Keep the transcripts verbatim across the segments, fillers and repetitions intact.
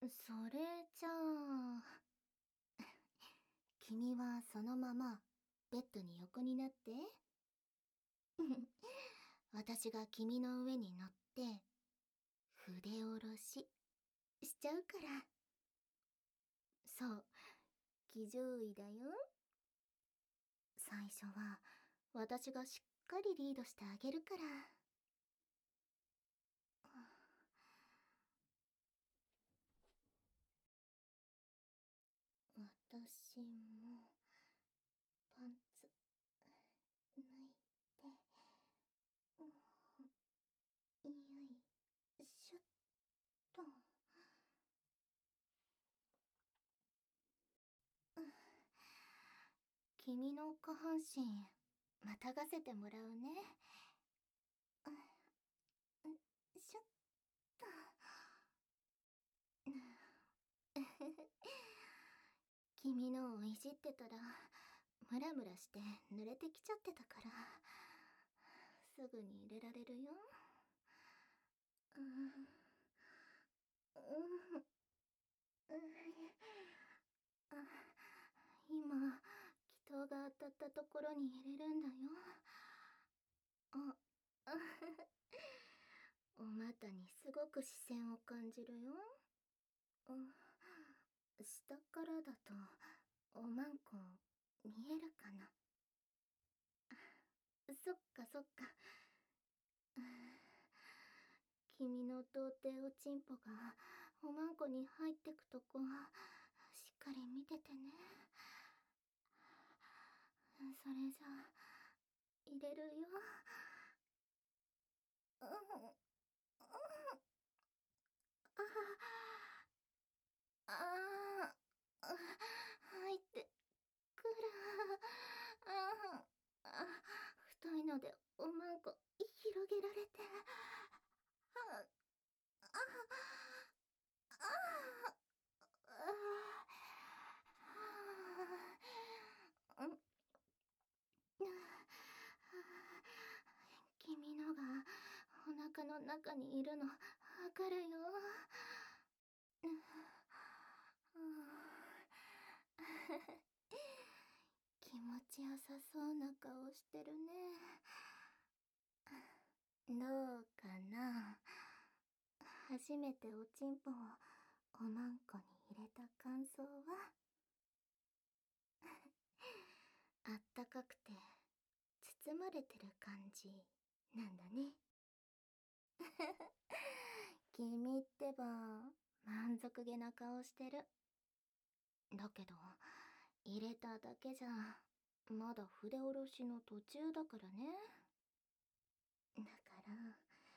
それじゃあ、君はそのままベッドに横になって。私が君の上に乗って筆下ろししちゃうから。そう、騎乗位だよ。最初は私がしっかりリードしてあげるから。私もパンツ脱いで、うんよいしょっと。君の下半身またがせてもらうね。しょっと。君のをいじってたらムラムラして濡れてきちゃってたから、すぐに入れられるよ。うん、うん、あ、今気筒が当たったところに入れるんだよ。あ、お股にすごく視線を感じるよ。うん、下からだとおまんこ見えるかな。そっかそっか。君の童貞おちんぽがおまんこに入ってくとこしっかり見ててね。それじゃあ入れるよ。うん、うん、ああ、あ、入ってくる。ああ、太いのでおまんこ広げられて。ああ、ああ、ん、君のがお腹の中にいるのわかるよ。気持ちよさそうな顔してるね。どうかな。初めておちんぽをおまんこに入れた感想は？あったかくて包まれてる感じなんだね。君ってば満足げな顔してる。だけど入れただけじゃまだ筆下ろしの途中だからね。だから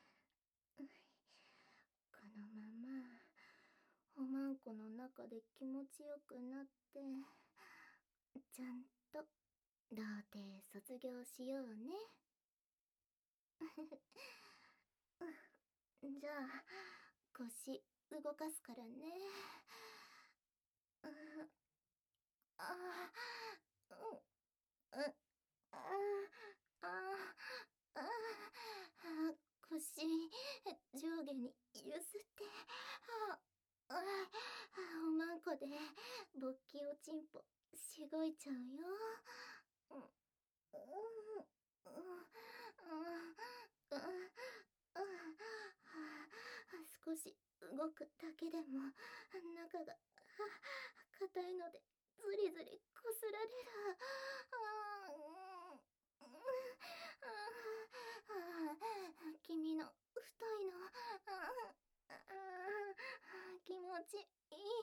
このままおまんこの中で気持ちよくなってちゃんと童貞卒業しようね。じゃあ腰動かすからね。うん、ああ、うん、うん、ああ、ああ、腰上下にゆすって。ああ、おまんこで勃起おちんぽしごいちゃうよ。うん、うん、うん、うん、少し動くだけでも中が硬いのでズリズリこすられる。あー、君の太いの気持ちいいよ。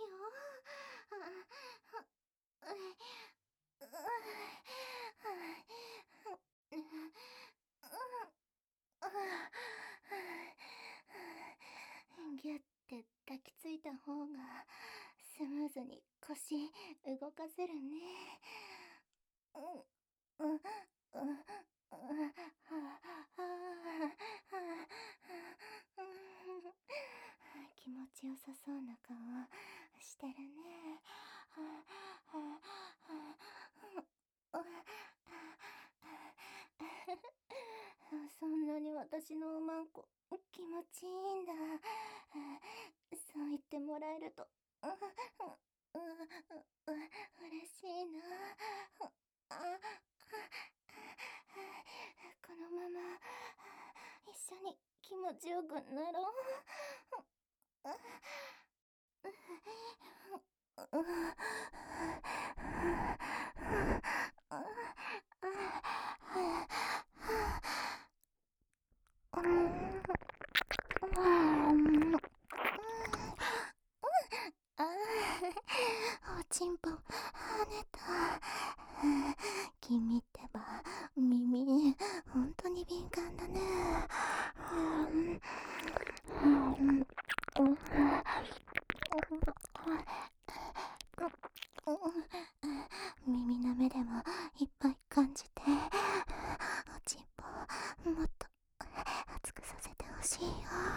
ぎゅって抱きついた方がスムーズに腰動かせるね。うん、うん、うん、うん、気持ちよさそうな顔してるね。そんなに私のおまんこ気持ちいいんだ。 そう言ってもらえると、う、う、う、う、う、嬉しいな。あ、あ、このまま一緒に気持ちよくなろう。ああ、おちんぽ跳ねた。君ってば耳ほんとに敏感だね。耳の目でもいっぱい感じて、おちんぽもっと熱くさせてほしいよ。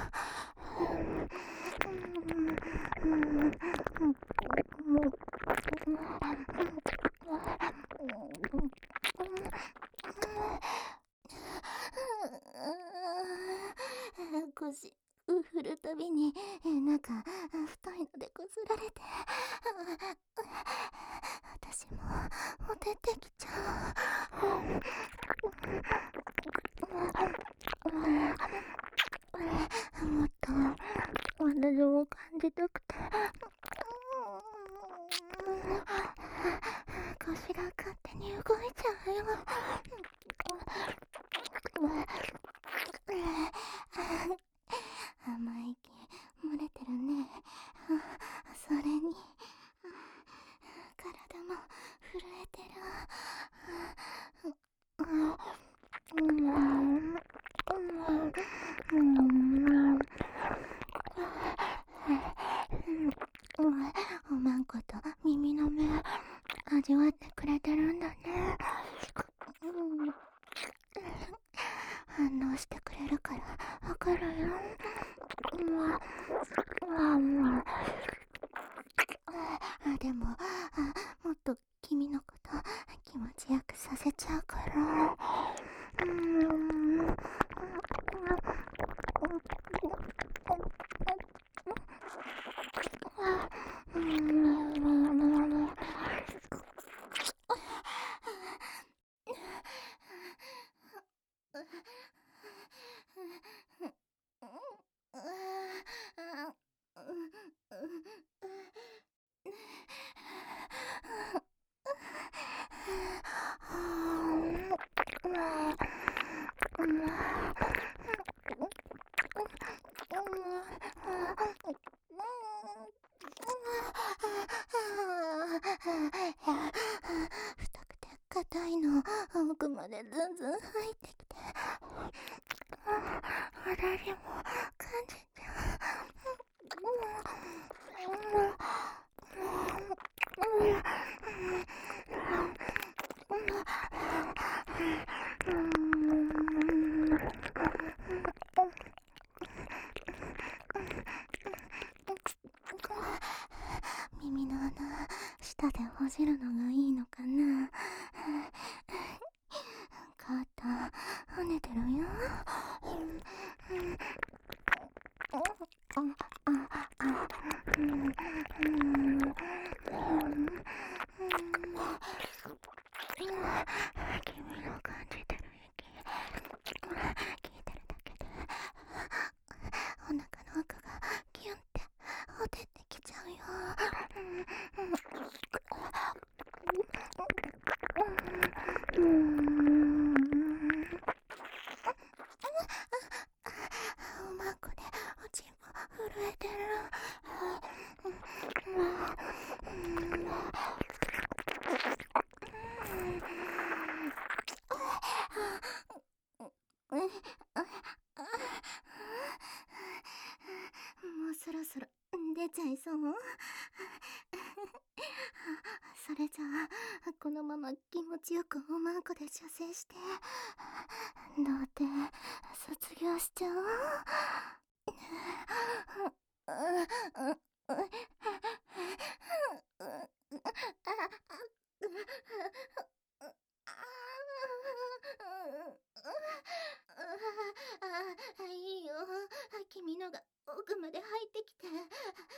腰振るたびになんか太いのでこすられて、私もほてってきちゃう。もっと私も感じたくて、腰が勝手に動いちゃうよ。甘い息漏れてるね。それに体も震えてる。おまんこと耳の目味わってくれてるんだね。反応してくれるからわかるよ。あ、でもあ、もっと君のこと気持ちよくさせちゃうから。うーん。太くて硬いの奥までずんずん入ってきて、私も感じちゃう。耳の穴舌でほじるのがいいのかな。肩跳ねてるよ。君の感じてる息聞いてるだけでお腹の奥がキュンってほてってきちゃうよ。うーん。おまんこでおちんぽ震えてる。もうそろそろ出ちゃいそう。それじゃあこのまま気持ちよくおまんこで射精して童貞卒業しちゃおう。あ、いいよ。君のが奥まで入ってきて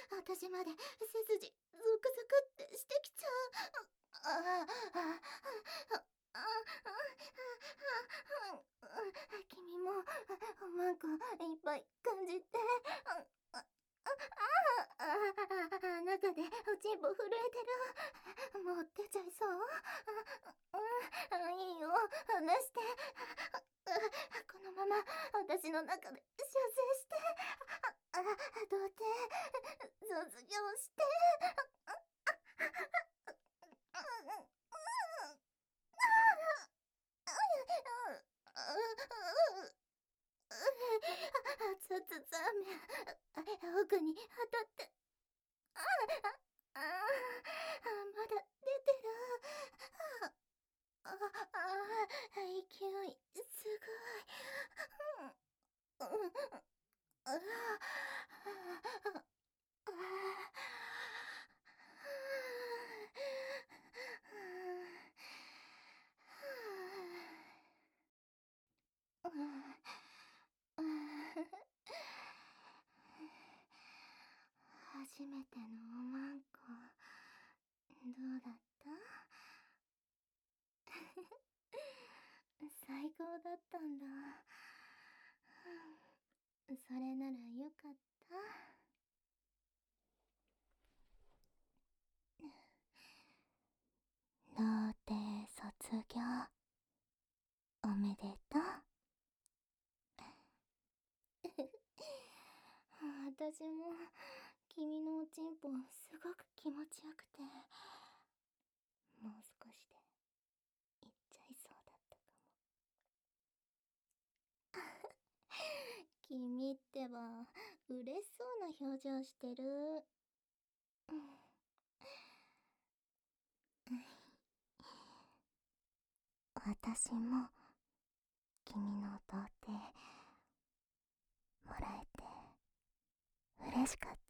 じて、あ、あ、あ、あ、あ、中でおちんぽ震えてる。もう出ちゃいそう。あ、いいよ、離して。このまま私の中で修正して、あ、童貞卒業して。熱々ザーメン奥に当たって、ああ、まだ出てる。ああ、勢いすごい。うん、ああ、初めてのおまんこ、どうだった？最高だったんだ。それならよかった。童貞卒業おめでとう。私も君のおちんぽすごく気持ちよくて、もう少しで行っちゃいそうだったかも。君ってば嬉しそうな表情してる。私も君の童貞もらえて嬉しかった。